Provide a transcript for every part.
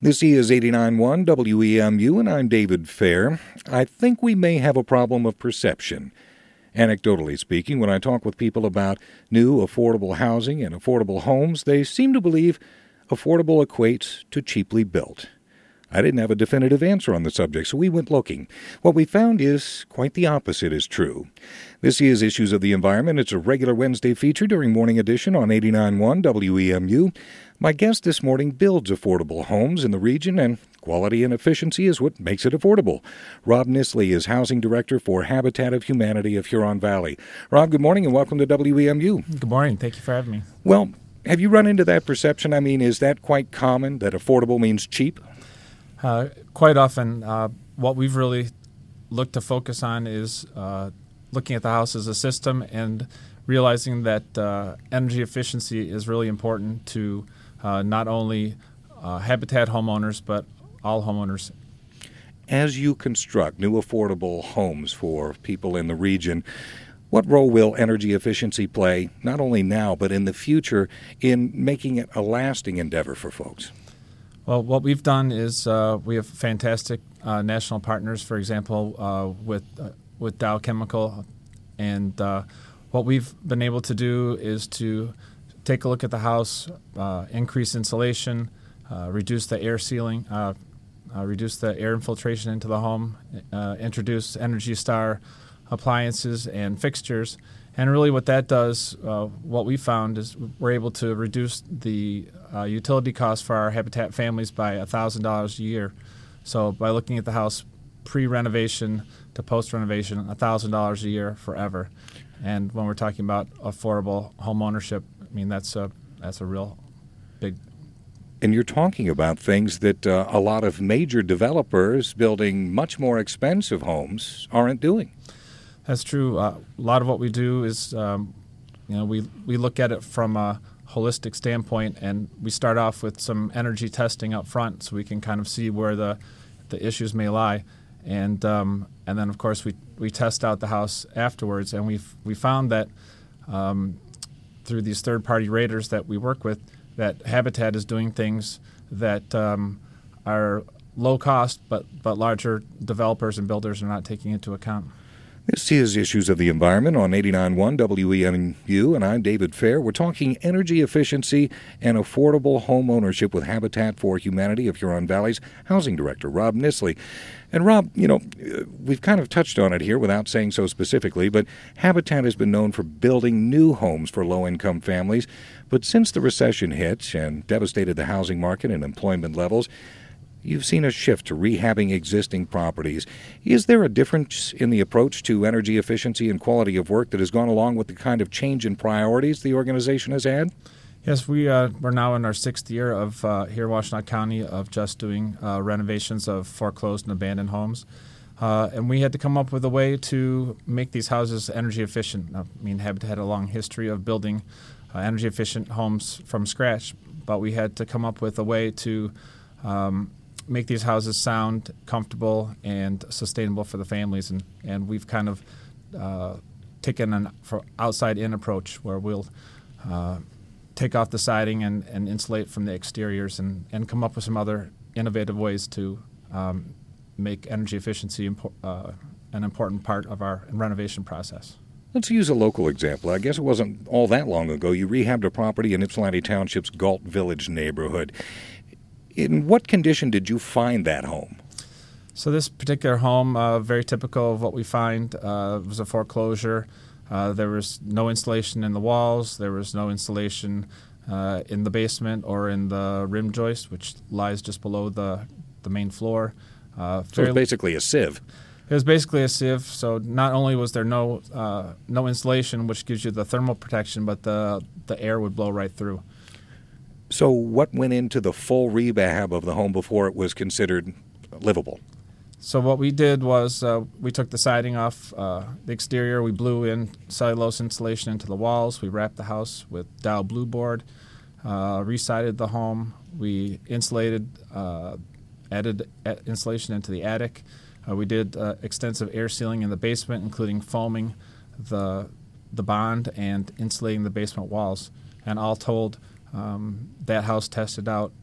This is 89.1 WEMU, and I'm David Fair. I think we may have a problem of perception. Anecdotally speaking, when I talk with people about new affordable housing and affordable homes, they seem to believe affordable equates to cheaply built. I didn't have a definitive answer on the subject, so we went looking. What we found is quite the opposite is true. This is Issues of the Environment. It's a regular Wednesday feature during Morning Edition on 89.1 WEMU. My guest this morning builds affordable homes in the region, and quality and efficiency is what makes it affordable. Rob Nisley is Housing Director for Habitat of Humanity of Huron Valley. Rob, good morning and welcome to WEMU. Good morning. Thank you for having me. Well, have you run into that perception? I mean, is that quite common, that affordable means cheap? Quite often, what we've really looked to focus on is looking at the house as a system and realizing that energy efficiency is really important to not only Habitat homeowners, but all homeowners. As you construct new affordable homes for people in the region, what role will energy efficiency play, not only now, but in the future, in making it a lasting endeavor for folks? Well, what we've done is we have fantastic national partners, for example, with Dow Chemical. And what we've been able to do is to take a look at the house, increase insulation, reduce the air sealing, reduce the air infiltration into the home, introduce Energy Star appliances and fixtures. And really what that does, what we found is we're able to reduce the utility costs for our Habitat families by $1,000 a year. So by looking at the house pre-renovation to post-renovation, $1,000 a year forever. And when we're talking about affordable home ownership, I mean, that's a real big. And you're talking about things that a lot of major developers building much more expensive homes aren't doing. That's true. A lot of what we do is, we look at it from a holistic standpoint, and we start off with some energy testing up front, so we can kind of see where the issues may lie, and then of course we test out the house afterwards, and we found that through these third-party raters that we work with, that Habitat is doing things that are low cost, but larger developers and builders are not taking into account. This is Issues of the Environment on 89.1 WEMU, and I'm David Fair. We're talking energy efficiency and affordable home ownership with Habitat for Humanity of Huron Valley's Housing Director, Rob Nisley. And Rob, we've kind of touched on it here without saying so specifically, but Habitat has been known for building new homes for low-income families. But since the recession hit and devastated the housing market and employment levels, you've seen a shift to rehabbing existing properties. Is there a difference in the approach to energy efficiency and quality of work that has gone along with the kind of change in priorities the organization has had? Yes, we're now in our sixth year of here in Washtenaw County of just doing renovations of foreclosed and abandoned homes. And we had to come up with a way to make these houses energy efficient. I mean, Habitat had a long history of building energy efficient homes from scratch, but we had to come up with a way to make these houses sound, comfortable, and sustainable for the families. And we've kind of taken an outside-in approach where we'll take off the siding and insulate from the exteriors and come up with some other innovative ways to make energy efficiency an important part of our renovation process. Let's use a local example. I guess it wasn't all that long ago. You rehabbed a property in Ypsilanti Township's Galt Village neighborhood. In what condition did you find that home? So this particular home, very typical of what we find, was a foreclosure. There was no insulation in the walls. There was no insulation in the basement or in the rim joist, which lies just below the main floor. So it's basically a sieve. It was basically a sieve. So not only was there no insulation, which gives you the thermal protection, but the air would blow right through. So what went into the full rehab of the home before it was considered livable? So what we did was we took the siding off the exterior. We blew in cellulose insulation into the walls. We wrapped the house with Dow Blue Board, resided the home. We insulated, added insulation into the attic. We did extensive air sealing in the basement, including foaming the bond and insulating the basement walls. And all told, that house tested out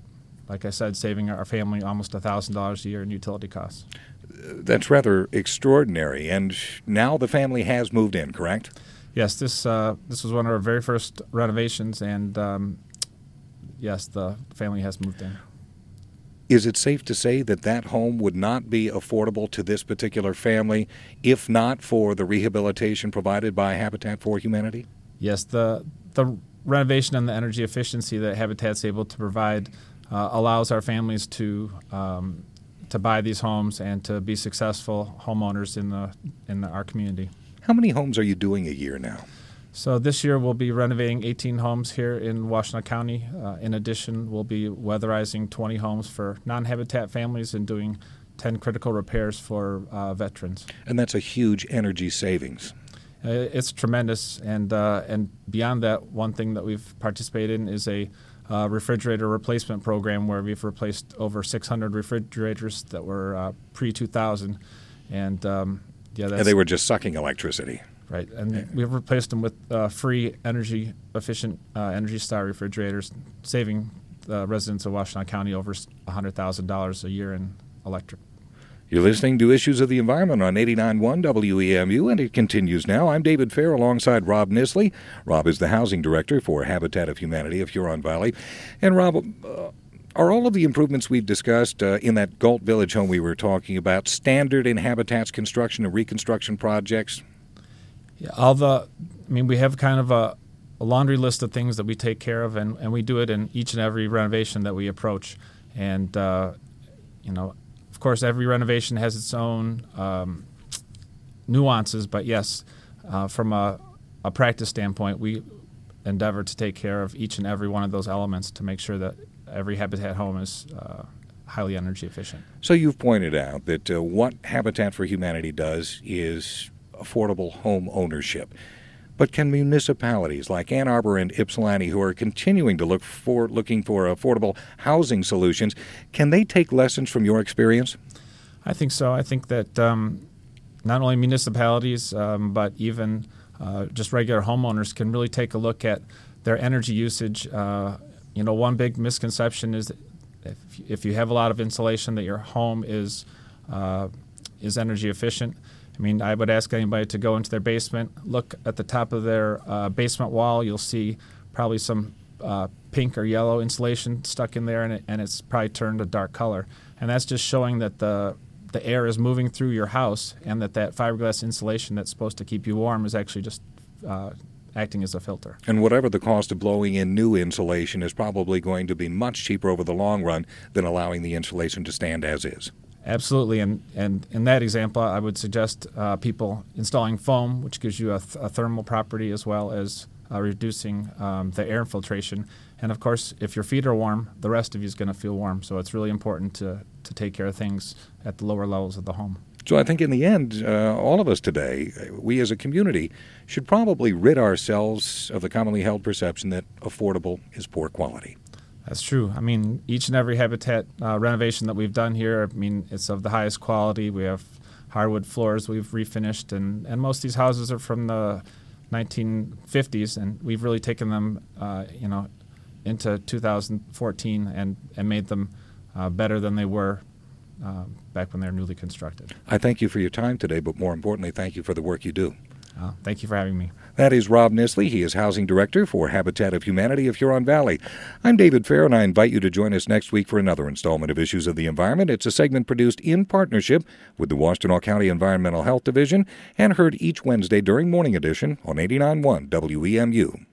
like I said, saving our family almost $1,000 a year in utility costs. That's rather extraordinary. And now the family has moved in, correct? Yes, this was one of our very first renovations, and yes, the family has moved in. Is it safe to say that that home would not be affordable to this particular family if not for the rehabilitation provided by Habitat for Humanity? Yes, the renovation and the energy efficiency that Habitat's able to provide allows our families to buy these homes and to be successful homeowners in our community. How many homes are you doing a year now? So this year we'll be renovating 18 homes here in Washtenaw County. In addition, we'll be weatherizing 20 homes for non-Habitat families and doing 10 critical repairs for veterans. And that's a huge energy savings. It's tremendous, and beyond that, one thing that we've participated in is a refrigerator replacement program where we've replaced over 600 refrigerators that were pre-2000, and and they were just sucking electricity. Right, and we've replaced them with free energy-efficient Energy Star refrigerators, saving residents of Washtenaw County over $100,000 a year in electric. You're listening to Issues of the Environment on 89.1 WEMU, and it continues now. I'm David Fair alongside Rob Nisley. Rob is the Housing Director for Habitat of Humanity of Huron Valley. And Rob, are all of the improvements we've discussed in that Galt Village home we were talking about standard in Habitat's construction and reconstruction projects? Yeah, we have kind of a laundry list of things that we take care of, and we do it in each and every renovation that we approach. And, of course, every renovation has its own nuances, but yes, from a practice standpoint, we endeavor to take care of each and every one of those elements to make sure that every Habitat home is highly energy efficient. So you've pointed out that what Habitat for Humanity does is affordable home ownership. But can municipalities like Ann Arbor and Ypsilanti, who are continuing to looking for affordable housing solutions, can they take lessons from your experience? I think so. I think that not only municipalities, but even just regular homeowners can really take a look at their energy usage. One big misconception is that if you have a lot of insulation, that your home is energy efficient. I would ask anybody to go into their basement, look at the top of their basement wall. You'll see probably some pink or yellow insulation stuck in there, and it's probably turned a dark color. And that's just showing that the air is moving through your house, and that fiberglass insulation that's supposed to keep you warm is actually just acting as a filter. And whatever the cost of blowing in new insulation is probably going to be much cheaper over the long run than allowing the insulation to stand as is. Absolutely, and in that example, I would suggest people installing foam, which gives you a thermal property as well as reducing the air infiltration. And of course, if your feet are warm, the rest of you is going to feel warm. So it's really important to take care of things at the lower levels of the home. So I think in the end, all of us today, we as a community, should probably rid ourselves of the commonly held perception that affordable is poor quality. That's true. Each and every Habitat renovation that we've done here, it's of the highest quality. We have hardwood floors we've refinished, and most of these houses are from the 1950s, and we've really taken them, into 2014 and made them better than they were back when they were newly constructed. I thank you for your time today, but more importantly, thank you for the work you do. Thank you for having me. That is Rob Nisley. He is Housing Director for Habitat of Humanity of Huron Valley. I'm David Fair, and I invite you to join us next week for another installment of Issues of the Environment. It's a segment produced in partnership with the Washtenaw County Environmental Health Division and heard each Wednesday during Morning Edition on 89.1 WEMU.